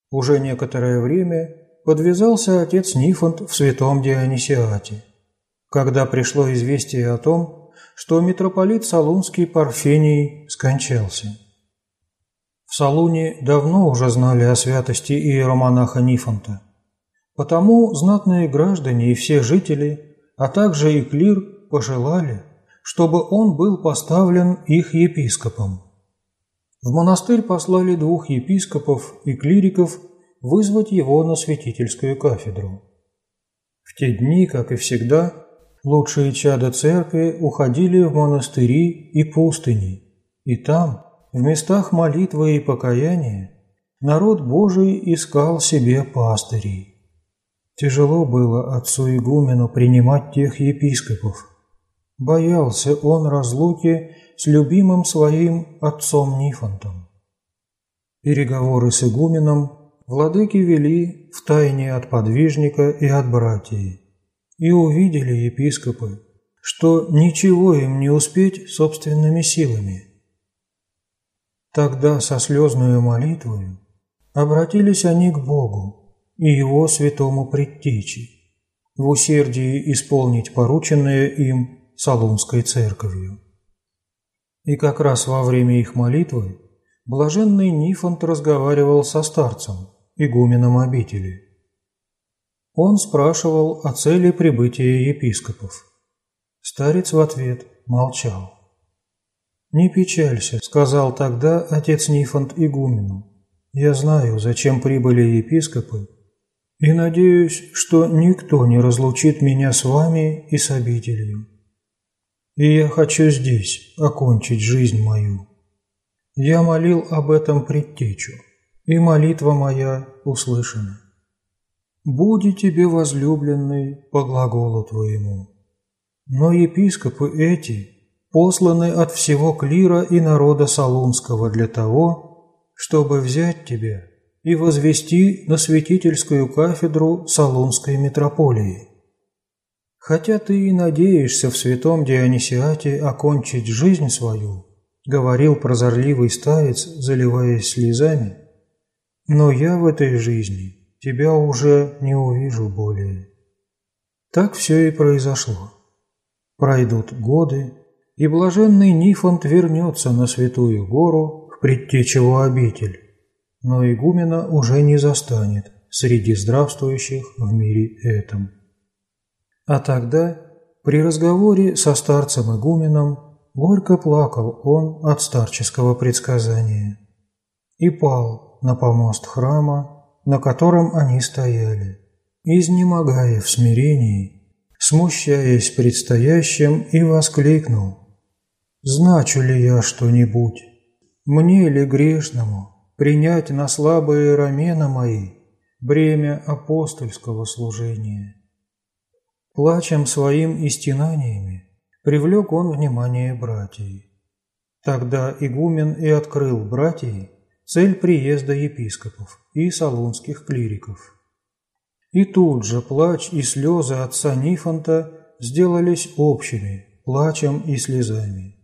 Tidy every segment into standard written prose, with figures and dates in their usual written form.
Уже некоторое время подвязался отец Нифонт в святом Дионисиате, когда пришло известие о том, что митрополит Солунский Парфений скончался. В Солуне давно уже знали о святости иеромонаха Нифонта, потому знатные граждане и все жители, а также и клир пожелали, чтобы он был поставлен их епископом. В монастырь послали 2 епископов и клириков вызвать его на святительскую кафедру. В те дни, как и всегда, лучшие чада церкви уходили в монастыри и пустыни, и там, в местах молитвы и покаяния, народ Божий искал себе пастырей. Тяжело было отцу-игумену принимать тех епископов. Боялся он разлуки с любимым своим отцом Нифонтом. Переговоры с игуменом владыки вели втайне от подвижника и от братьев, и увидели епископы, что ничего им не успеть собственными силами. Тогда со слезною молитвою обратились они к Богу и Его святому предтечи, в усердии исполнить порученное им Солунской церковью. И как раз во время их молитвы блаженный Нифонт разговаривал со старцем, игуменом обители. Он спрашивал о цели прибытия епископов. Старец в ответ молчал. «Не печалься», — сказал тогда отец Нифонт игумену. «Я знаю, зачем прибыли епископы, и надеюсь, что никто не разлучит меня с вами и с обителью. И я хочу здесь окончить жизнь мою. Я молил об этом предтечу, и молитва моя услышана. Буди тебе возлюбленный по глаголу твоему. Но епископы эти посланы от всего клира и народа Солунского для того, чтобы взять тебя и возвести на святительскую кафедру Солунской митрополии. Хотя ты и надеешься в святом Дионисиате окончить жизнь свою, говорил прозорливый старец, заливаясь слезами, но я в этой жизни тебя уже не увижу более. Так все и произошло. Пройдут годы, и блаженный Нифонт вернется на Святую Гору в предтечеву обитель, но игумена уже не застанет среди здравствующих в мире этом. А тогда, при разговоре со старцем-игуменом, горько плакал он от старческого предсказания и пал на помост храма, на котором они стояли, изнемогая в смирении, смущаясь предстоящим, и воскликнул: «Значу ли я что-нибудь? Мне ли грешному принять на слабые рамена мои бремя апостольского служения?» Плачем своим и стенаниями привлек он внимание братьев. Тогда игумен и открыл братьям цель приезда епископов и солунских клириков. И тут же плач и слезы отца Нифонта сделались общими плачем и слезами.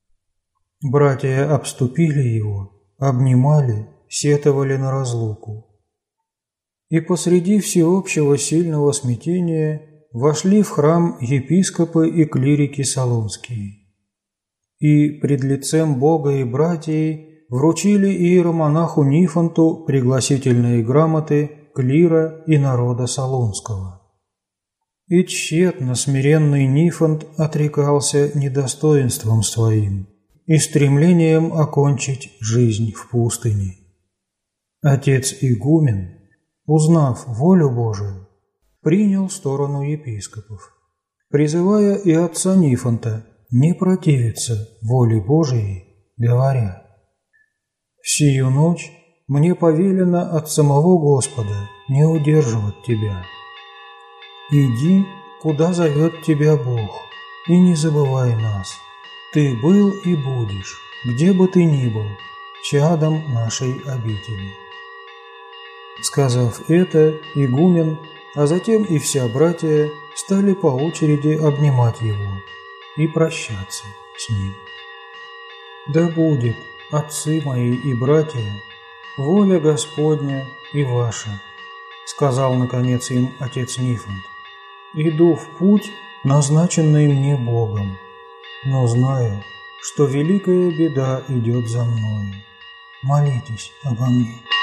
Братья обступили его, обнимали, сетовали на разлуку. И посреди всеобщего сильного смятения вошли в храм епископы и клирики солунские. И пред лицем Бога и братьев вручили иеромонаху Нифонту пригласительные грамоты клира и народа Солунского. И тщетно смиренный Нифонт отрекался недостоинством своим и стремлением окончить жизнь в пустыне. Отец-игумен, узнав волю Божию, принял сторону епископов, призывая и отца Нифонта не противиться воле Божией, говоря: «В сию ночь мне повелено от самого Господа не удерживать тебя. Иди, куда зовет тебя Бог, и не забывай нас. Ты был и будешь, где бы ты ни был, чадом нашей обители». Сказав это, игумен, а затем и вся братья стали по очереди обнимать его и прощаться с ним. Да будет, отцы мои и братья, воля Господня и ваше», — сказал наконец им отец Нифонт. «Иду в путь, назначенный мне Богом, но знаю, что великая беда идет за мною. Молитесь обо мне».